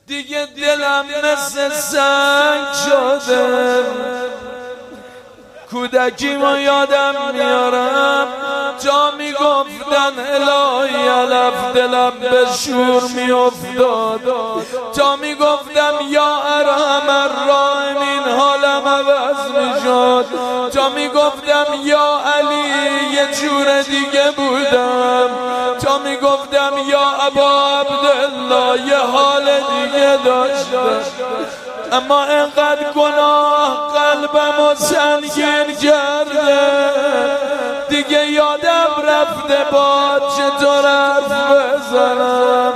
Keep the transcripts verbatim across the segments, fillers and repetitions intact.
دیگه دلم مثل سنگ شده، کودکیمو یادم میارم جا میگفتن الهی علف دلم به شور میافتاد، جا میگفتم یا ارحم الراحمین حالم عوض میشد، جا میگفتم یا علی یه جور دیگه بودم، جا میگفتم یا ابا عبدالله یه حال دیگه داشتم. اما اینقدر گناه قلبمو سنگین کرده، دیگه یادم رفته با چطور حرف بزنم.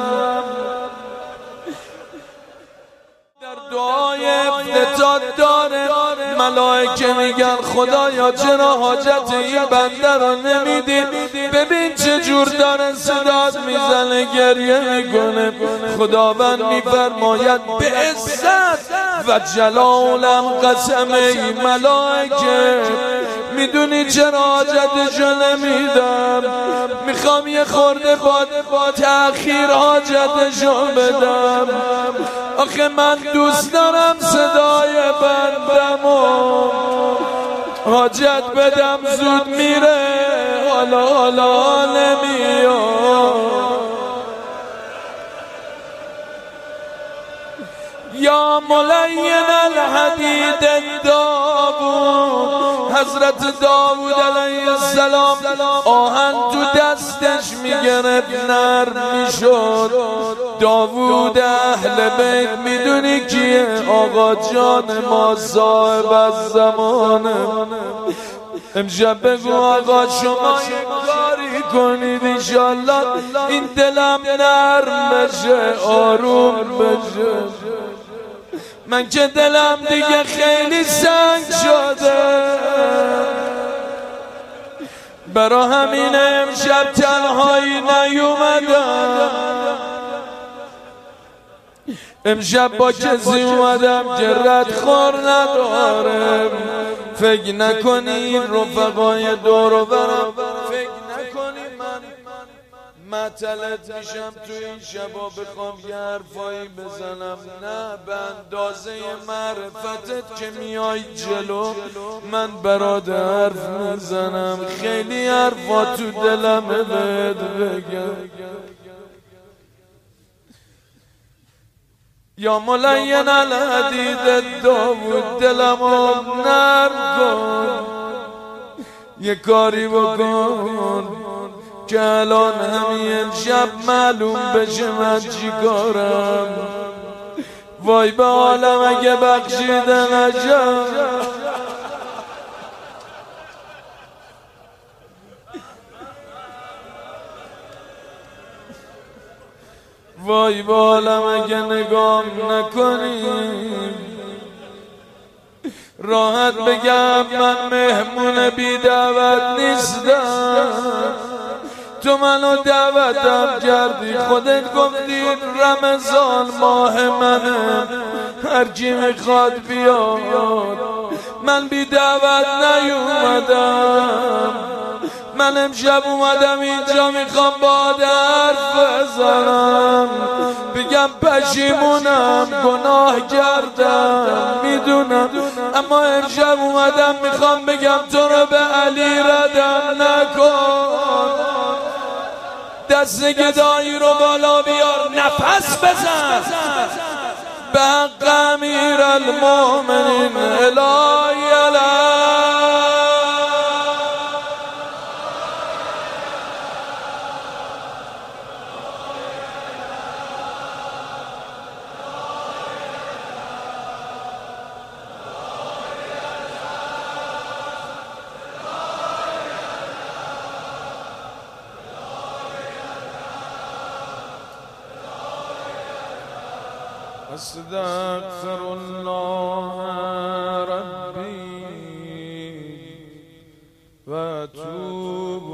در دعای افتتاح داره ملائکه میگن خدایا چرا حاجت این بنده رو نمیدی؟ ببین چه جور داره صدات میزنه گریه میکنه. خداوند میفرماید به عزت و جلالم قسم ای ملائکه میدونی چرا حاجتشو نمیدم؟ میخوام یه خورده با تأخیر حاجتشو بدم. آخه من دوست دارم صدای بندمو حاجت بدم زود میره، حالا حالا نمیاد. یا ملین الحدید داوود، حضرت داوود علیه السلام آهن تو دستش میگرفت نرم میشد. داوود اهل بیت میدونی کیه؟ آقا جان ما صاحب از زمانه. امشب بگو آقا شما یه کاری کنید انشالله این دلم نرم بشه آروم بشه. من که دلم دیگه خیلی سنگ شده، برا همین امشب تنهایی نیومدم. امشب با کسی اومدم که ردخور ندارم. فکر نکنی رفقای دور و برم، فکر نکنی من معطلت میشم تو این شبا بخوام یه حرفایی بزنم. نه، به اندازه معرفتت که میای جلو من برات حرف میزنم. خیلی حرفا تو دلمه بهت بگم. یا ملین الحدید داوود دلمو نرم کن، یه کاری بکن که الان همین شب معلوم بشه من چی کارم. وای به عالم اگه بخشیده نشم. وای به عالم اگه نگام نکنیم. راحت بگم من مهمون بی دعوت نیستم. تو منو دعوتم کردی، خودت گفتی رمضان ماه منه، هر کی میخواد بیاد. من بی دعوت نیومدم، من امشب اومدم اینجا میخوام با حرف بزنم، بگم پشیمونم گناه کردم میدونم، اما امشب اومدم میخوام بگم تو رو به علی ردم نکن. دست گدایی رو بالا بیار نفس بزن به حق امیر المؤمنین الهی الهی. استغفر الله ربی و اتوب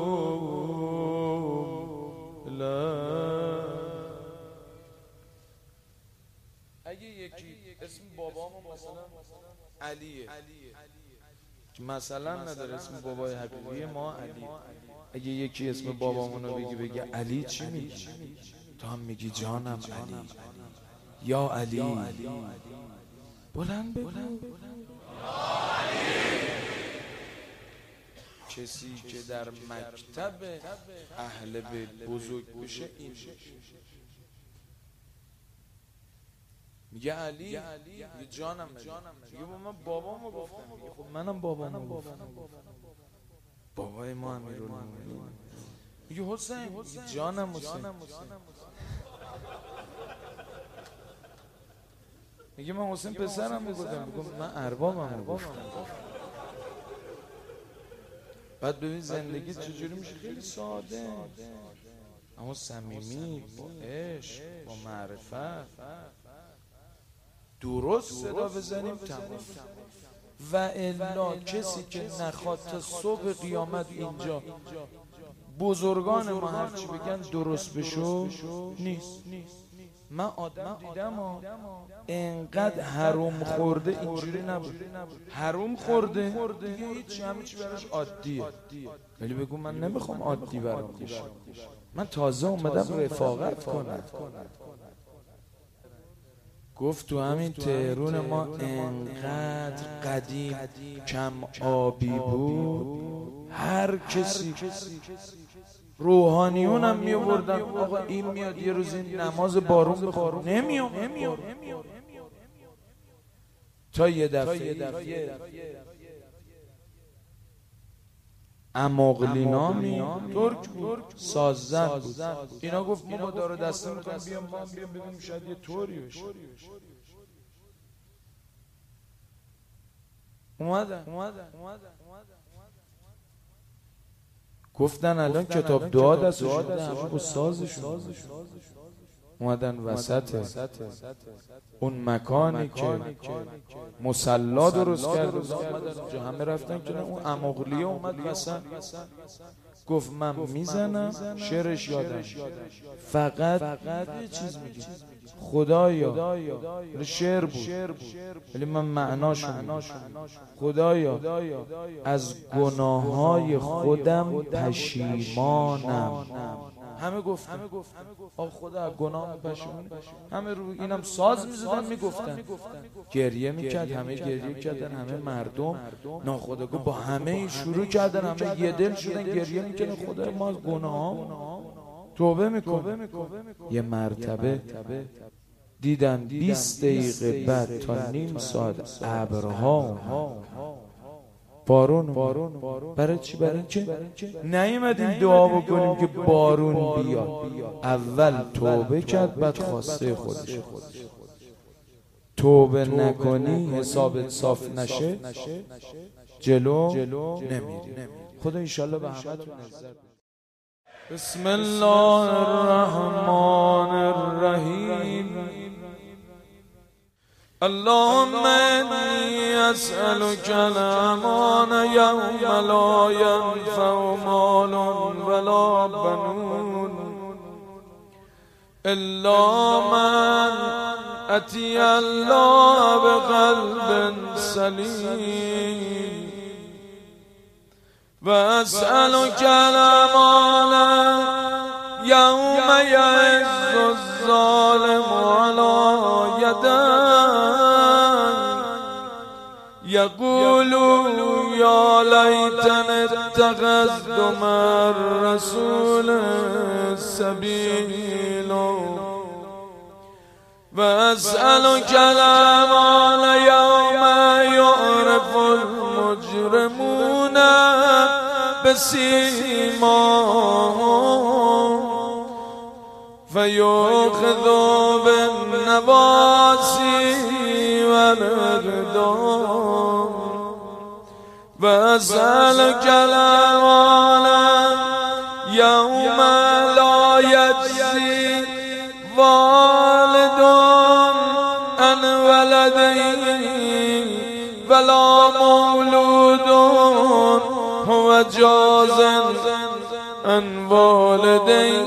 الیه. اگه یکی اسم بابامو مثلا علیه، مثلا نداره اسم بابای حقیقی ما علی، اگه یکی اسم بابامونو بگی بگه علی چی میگی؟ تو هم میگی جانم علی. یا علی بلند بگو کسی که در مکتب اهل بیت بزرگ بشه این میگه علی میگه جانم میگه من بابامو گفتم میگه خب منم بابامو گفتم بابای ما امیرالمومنین میگه حسین میگه جانم حسین میگه من حسین پسرم گفتم میگه من اربابمو گفتم. بعد ببین زندگی چجوری میشه خیلی ساده اما صمیمی با عشق با معرفت درست صدا بزنیم تمام. و الا کسی که نخواد تا صبح قیامت اینجا بزرگان ما هرچی بگن درست بشو نیست. من آدم دیدم و انقدر حروم خورده اینجوری نبود، حروم خورده دیگه هیچ همه چی براش عادیه، ولی بگو من نمیخوام عادی برام بشه، من تازه اومدم رفاقت کنم. گفت تو همین تهرون ما انقدر قدیم کم آبی بود، هر کسی روحانیون هم می آوردن آقا این میاد یه روز این نماز بارون بخوره، نمیام تا یه دفعه اماغلینا می ترک بود، ساززن بود، اینا گفت ما با دار دسته میکنم بیام ما بیام ببینیم شاید یه طوری بشه. اومدن گفتن الان کتاب دعا دستشون ده همه با سازشون اومدن وسط اون مکانی که مصلا درست کرده اونجا همه رفتن که اون اماغلیه اومد وسط گفت من میزنم شعرش یادم فقط یه چیز میگه خدایا، شعر بود ولی من معناشو میگم، خدایا از گناههای خودم پشیمانم. همه گفتن آقا خدا از گناه پشیمون، همه رو اینم ساز میزدن میگفتن، گریه میکرد، همه گریه کردن، همه مردم ناخودآگاه با همه شروع کردن، همه یه دل شدن گریه میکردن خدا ما از گناه توبه میکنه. یه مرتبه دیدن بیست دقیقه بعد تا نیم ساعت ابرها بارون برای چی؟ برای اینکه نیومدیم دعا بکنیم که بارون بیاد، اول توبه کرد بعد خواسته خودش. توبه نکنی حسابت صاف نشه جلو نمیری. خدا انشالله به همتون عزت. بسم الله الرحمن الرحیم. اللهم انی اسألک الامان یوم لا ینفع مال ولا بنون الا من اتی الله بقلب سلیم و اسألک الامان یوم یعز الظالم علی یدیک یقول یا لیتنی اتخذت مع الرسول سبیلا و اسألک الامان یوم یعرف المجرمون بسیماهم فیؤخذ بالنواصی والأقدام و اسألک الامان یوم لا یجزی والد عن ولده ولا مولود هو جاز عن والده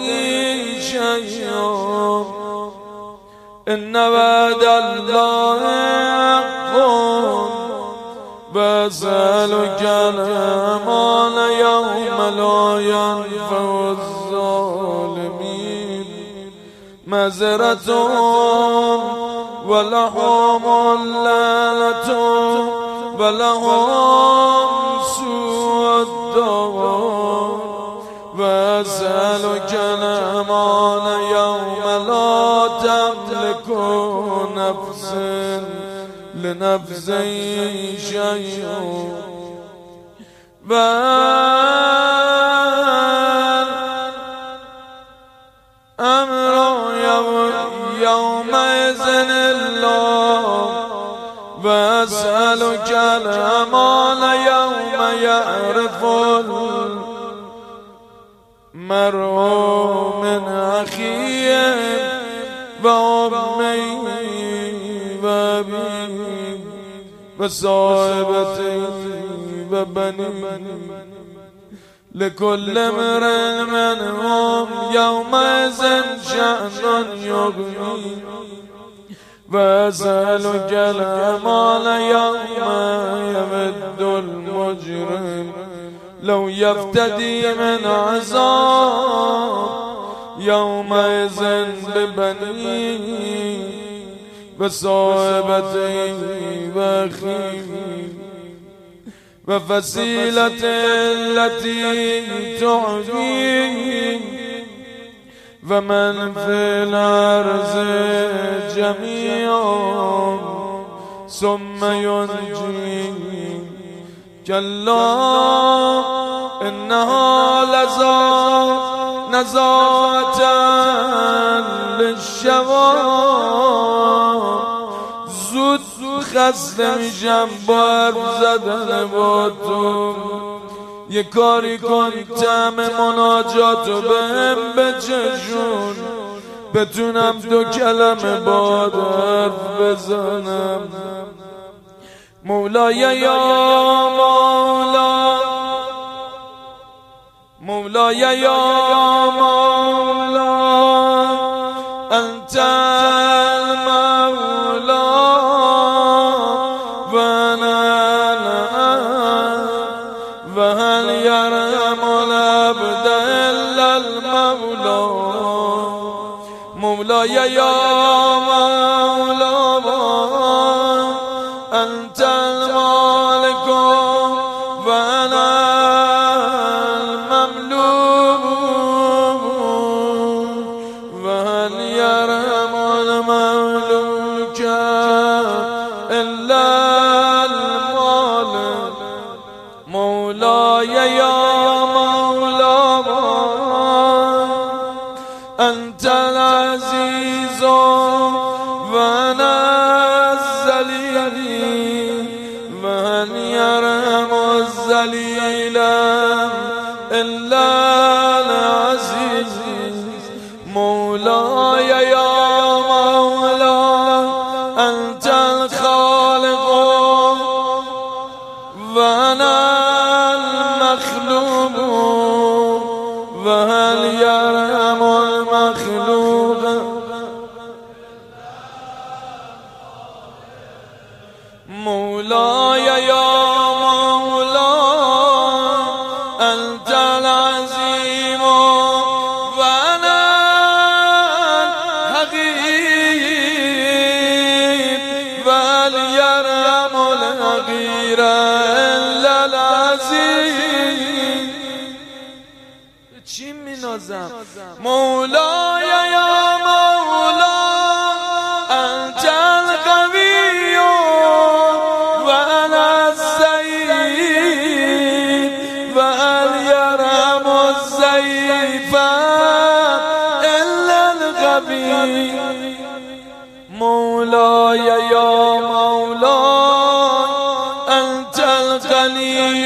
شیئا ان وعد الله حق و اسألک الامان یوم لا ینفع الظالمین مزرتون ولهم اللعنة ولهم سوء الدار وأسألك الأمان يوم لا تملك نفس لنفس شيء والأمر يومئذ الله وأسألك الأمان يوم يعرف المرء من أخيه وأمه وأبيه وصاحبته وبنيه لكل امرئ منهم يومئذ شأن يغنيه وأسألك الأمان يوم يمد المجرم لو يفتدي من عذاب يومئذ ببنيه وصاحبته وأخيه وفصيلته التي تعويه ومن في الأرض جميعا ثم ينجيه كلا إنها لظى نزاعة للشوى زود خسته میشم با حرف زدن با تو یه کاری کن طعم مناجاتو بهم بچشون بتونم دو کلمه با حرف بزنم مولای یا مولا مولای یا مولا انت المولا وهل يرحم العبد إلا المولى مولاي يا مولا أنت المالك وأنا المملوك وهل يرحم المملوك إلا المالك مولاي يا مولا أنت العزيز وأنا الذليل وهل يرحم الذليل إلا العزيز مولاي يا مولا أنت الخالق وأنا المخلوق وهل يرحم المخلوق مولاي يا مولا أنت العظيم وأنا الحقير وهل يرحم الحقير إلا العزيز چی مینازم مولاي يا مولا أنت القوي وأنا السيد وهل يرحم الضعيف إلا القوي مولاي يا مولا أنت الغني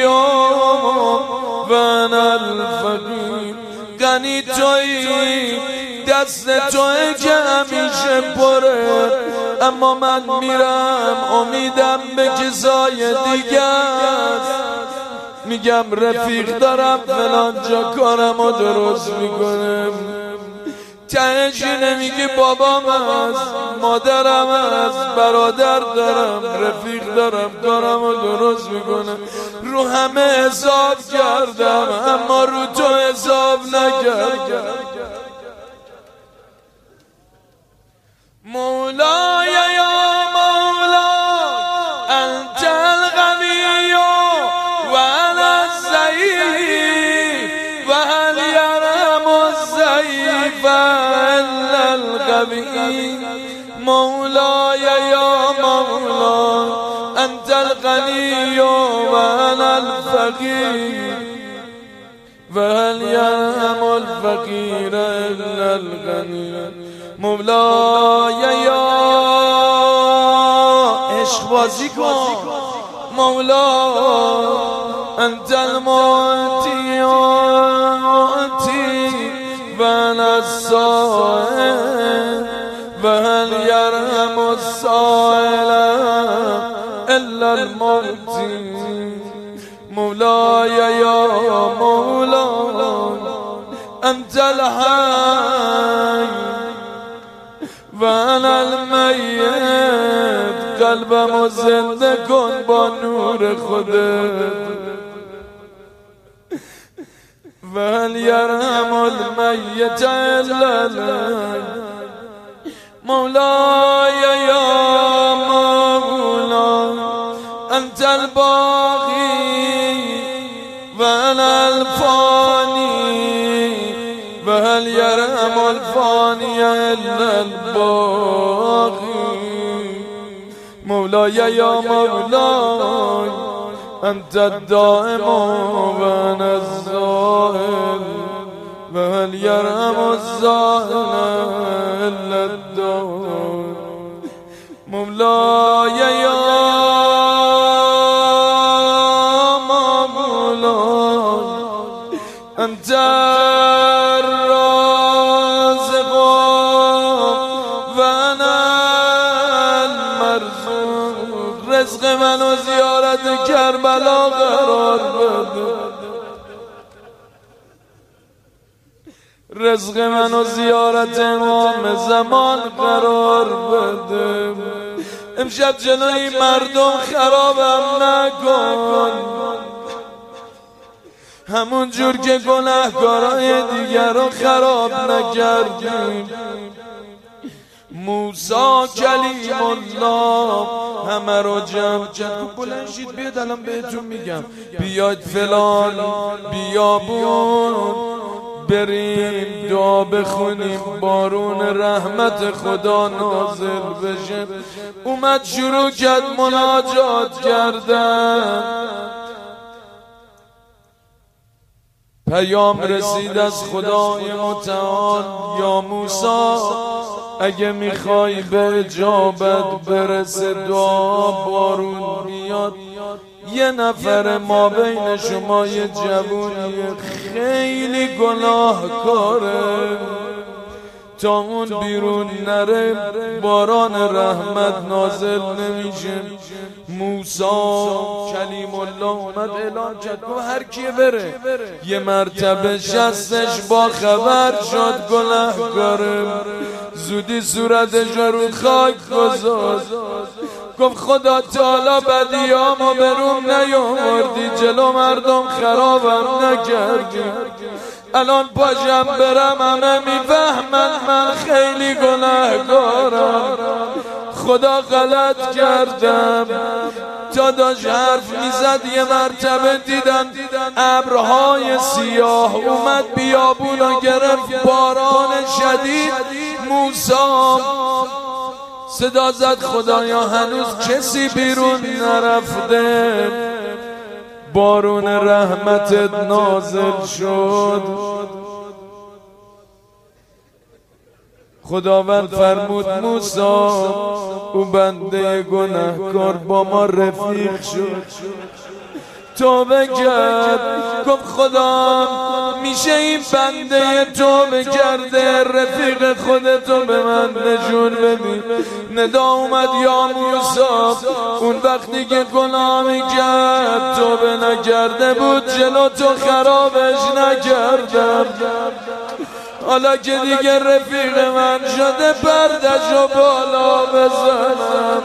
وأنا الفقير غنی تویی دست توی که همیشه پره اما من میرم امیدم به کسای دیگه است میگم رفیق دارم فلان جا کارمو درست میکنم تهش نمیگی بابام هست مادرم هست برادر دارم رفیق دارم کارمو درست میکنم رو همه حساب کردم اما رو تو حساب نکردم مولاي يا مولاي أنت الغني وأنا الضعيف وهل يرحم الضعيف إلا الغني مولاي يا مولاي أنت الغني وأنا الفقير فهل يرحم الفقير إلا الغني مولاي يا عشق بازی کن مولاي أنت المعطي معطي وأنا السائل فهل يرحم السائل إلا المعطي مولاي يا مولاي أنت الحي وأنا الميت قلبم زنده کن با نور خودت وهل يرحم الميت إلا الحي مولاي يا مولاي أنت الباقي وأنا الفاني وهل يرحم الفاني إلا الباقي مولاي يا مولاي أنت الدائم وأنا الزائل وهل يرحم الزائل إلا الدائم مولاي يا أنت الرازق وأنا المرزوق رزق منو زیارت کربلا قرار بده رزق منو زیارت امام زمان قرار بده امشب جلوی مردم خرابم نکن همون جور که گناهکارای دیگر رو خراب نکردیم موسی کلیم الله همه رو جمع کرد بلند شید بیاد الان بهتون میگم بیاید فلان بیابون بریم دعا بخونیم بارون رحمت خدا نازل بشه اومد شروع کرد مناجات کردن پیام رسید از خدای متعال یا موسی اگه میخوای به اجابت برسه دعا بارون بیاد یه نفر ما بین شما یه جوونی خیلی گناهکاره تا اون بیرون نره باران رحمت نازل نمیشه موسی کلیم الله اومد اعلان کرد گفت هر کیه بره یه مرتبه شستش با خبر شد گناهکاره زودی صورتش رو خاک گذاشت گفت خدا تعالی بدیامو به روم نیاوردی جلو مردم خرابم نکردی الان پاشم برم همه میفهمن من خیلی گناهکارم خدا غلط کردم تا داشت حرف میزد یه مرتبه دیدن ابرهای سیاه اومد بیابون و گرفت باران شدید موسی صدا زد خدایا هنوز کسی بیرون نرفته بارون رحمتت نازل شد خداوند فرمود موسی او بنده گناهکار با ما رفیق شد توبه کرد گفت خدا میشه این بنده توبه کرده رفیق خودتو به من نشون بدی ندا اومد یا موسی اون وقتی که گناه میکرد توبه نکرده بود جلو تو خرابش نکردم حالا که دیگه رفیق من شده پردشو بالا بزنم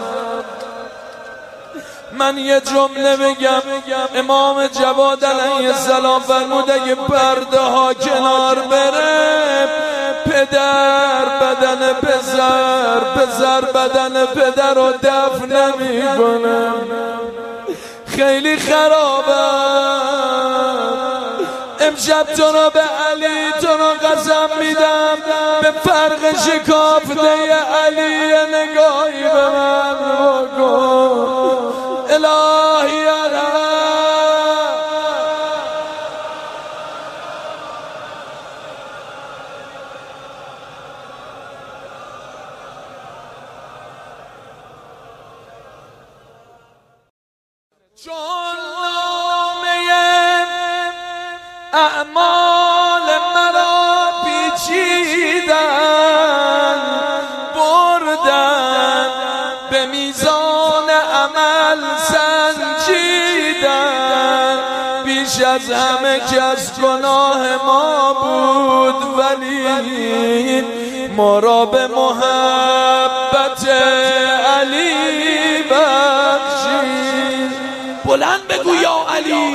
من یه جمله بگم امام جواد علیه السلام فرمود اگه پرده ها کنار بره پدر بدن پسر، پسر بدن پدر رو دفن نمی کنه. خیلی خرابم. امشب تو رو به علی تو رو قسم میدم، به فرق شکافته علی نگاهی به من بکن. الهی چون نامه اعمال مرا پیچیدن، بردن به میزان عمل سنجیدن. بیش از همه کس گناه ما بود، ولی ما را به محبت علی بخشید. بلند بگو یا علی.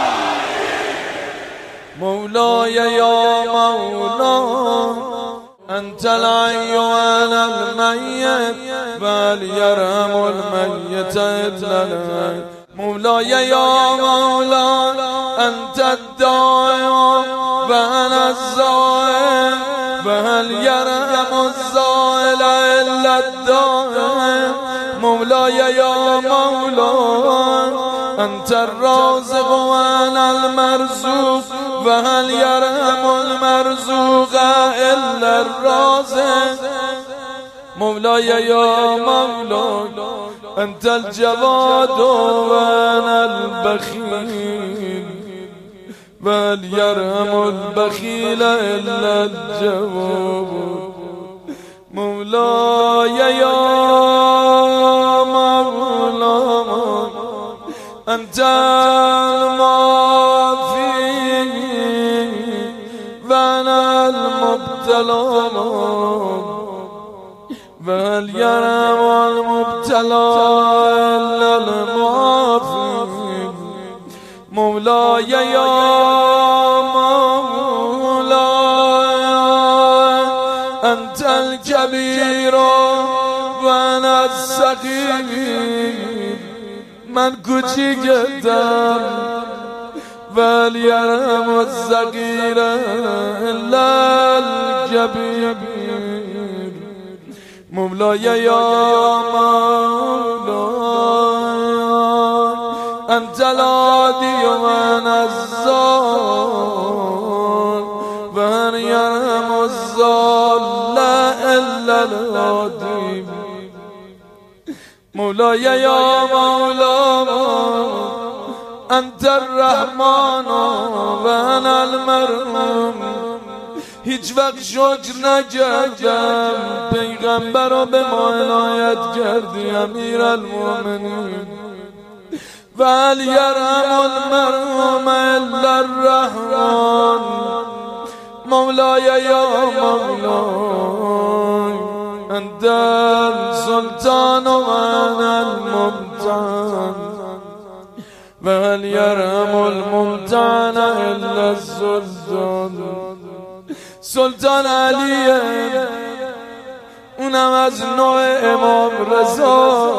مولای یا مولا انت الحی و انا المیت بل یرحم المیت الا الحی. مولای یا مولا انت الداعی و انا الزائر بل یرحم الزائل الا الداعی. مولای یا مولا انت الرازق و انا المرزوق و هل یرحم المرزوق الا الرازق. مولای یا مولا انت الجواد و انا البخیل و هل یرحم البخیل الا الجواد. مولای یا مولا انت المعافی و انا المبتلا و هل یرحم المبتلا الا المعافی. مولای یا مولا انت الکبیر و انا الصغیر. من کوچیکتم ولی یرحم الصغیر الا الکبیر. مولای یا مولا انت الهادی و انا الضال و هل یرحم الضال الا الهادی. مولای یا مولا انت الرحمن و انا المرحوم. هیچ وقت شکر نکردم پیغمبر رو به ما عنایت کردی امیر المؤمنین. و هل یرحم المرحوم الا الرحمن. مولای یا مولا انت السلطان و انا الممتحن و هل یرحم الممتحن الا السلطان. سلطان علیه اونم از نوع امام رضا.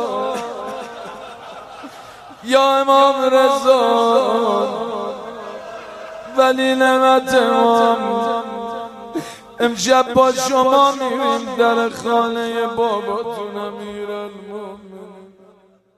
یا امام رضا ولی نعمت امام. امشب با شما میریم در خانه باباتون امیر المؤمنین.